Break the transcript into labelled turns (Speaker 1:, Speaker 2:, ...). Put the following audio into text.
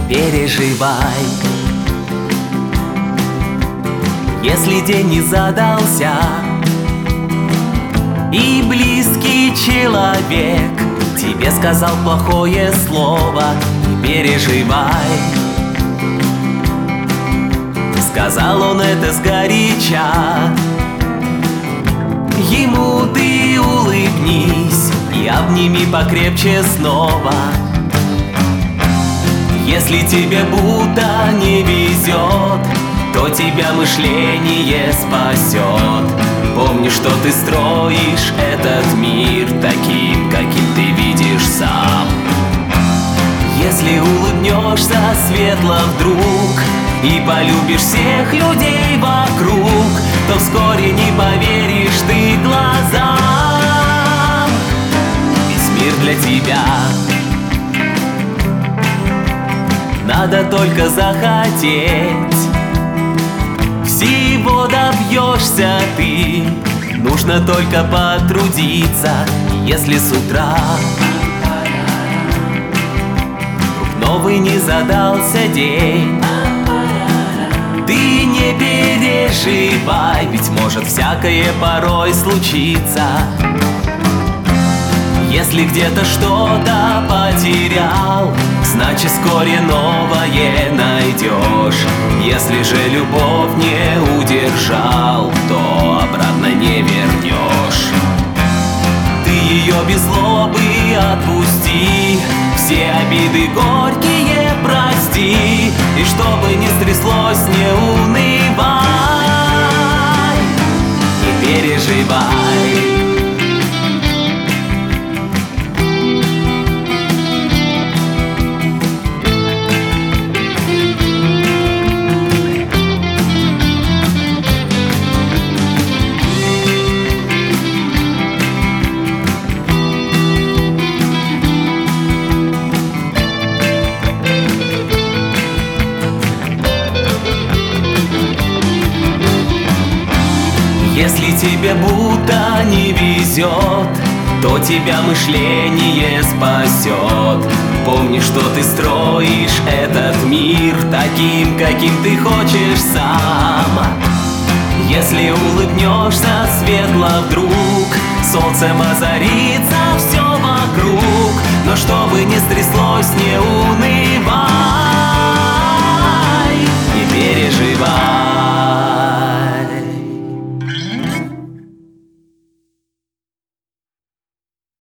Speaker 1: переживай. Если день не задался и близкий человек тебе сказал плохое слово, не переживай. Сказал он это сгоряча, ему ты улыбнись и обними покрепче снова. Если тебе будто не везет, то тебя мышление спасет. Помни, что ты строишь этот мир таким, каким ты видишь сам. Если улыбнешься светло вдруг и полюбишь всех людей вокруг, то вскоре не поверишь ты глазам. Весь мир для тебя. Надо только захотеть, всего добьешься ты. Нужно только потрудиться. Если с утра вдруг новый не задался день, ты не переживай, ведь может всякое порой случиться. Если где-то что-то потерял, значит вскоре новое найдешь. Если же любовь не удержал, то обратно не вернешь. Ты ее без злобы отпусти, все обиды горькие прости, и чтобы не стряслось, не унывай, не переживай. Если тебе будто не везет, то тебя мышление спасет. Помни, что ты строишь этот мир таким, каким ты хочешь сам. Если улыбнешься светло вдруг, солнцем озарится все вокруг. Но чтобы не стряслось, не унывай,